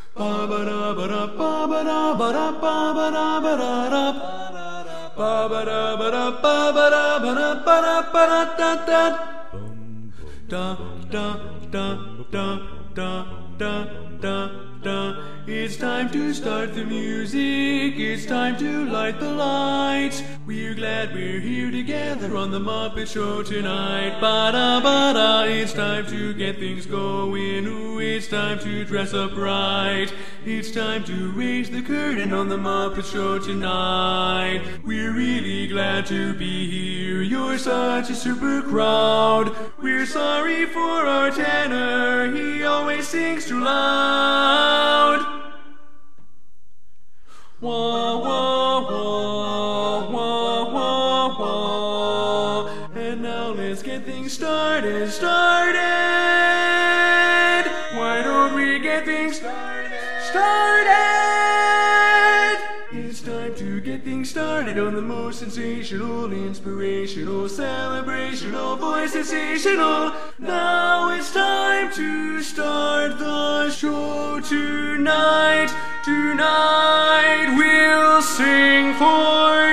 Ba ba da ba da ba ba da ba da ba ba da ba da da. Ba ba da ba da ba ba da ba da ba da ba da da da. Da da da da da da da da. It's time to start the music. It's time to light the lights. We're glad we're here together on the Muppet Show tonight. Ba da ba da. It's time to get things going. Ooh, it's time to dress up right. It's time to raise the curtain on the Muppet Show tonight. We're really glad to be here. You're such a super crowd. We're sorry for our tenor. He always sings too loud. Wah, wah, wah, wah, wah, wah. And now let's get things started. Why don't we get things started? It's time to get things started on the most sensational, inspirational, celebrational, voice sensational. Now it's time to start the show tonight. Tonight we'll sing for